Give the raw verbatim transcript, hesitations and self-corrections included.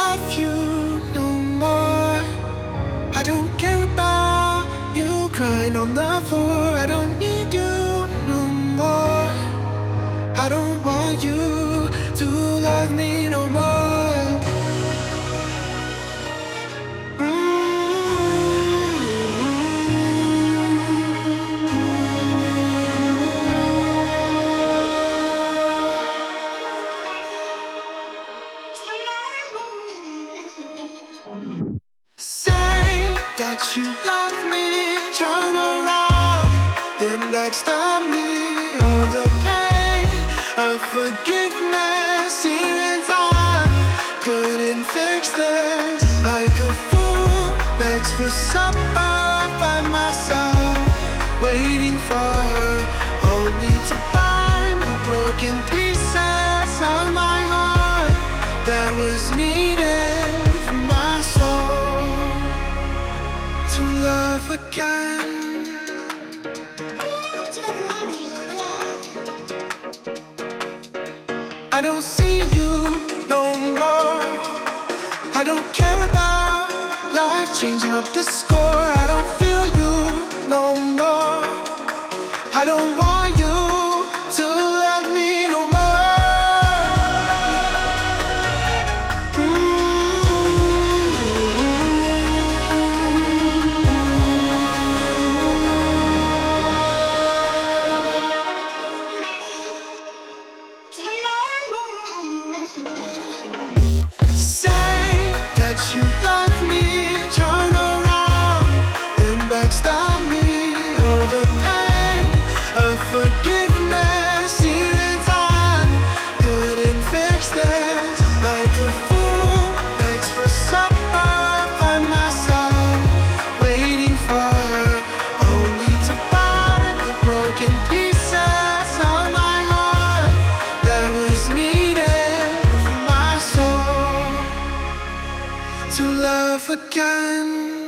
love you no more. I don't care about you crying on the floor. I don't need you no more. I don't want you to love me no more. Say that you love me, turn around, then backstab me. All the pain of forgiveness, even I couldn't fix this. Like a fool begs for supper by myself, waiting for her, only to find the broken pieces of my heart that was needed for my soul to love again. I don't see you no more. I don't care about life changing up the score. I don't feel you no more. I don't want you to love me no more. Say that you love me, turn around and backstab me. All the pain of forgiveness, even time couldn't fix this. Like a fool begs for supper by myself, waiting for her, only to find the broken pieces of my heart that was needed for my soul to love again.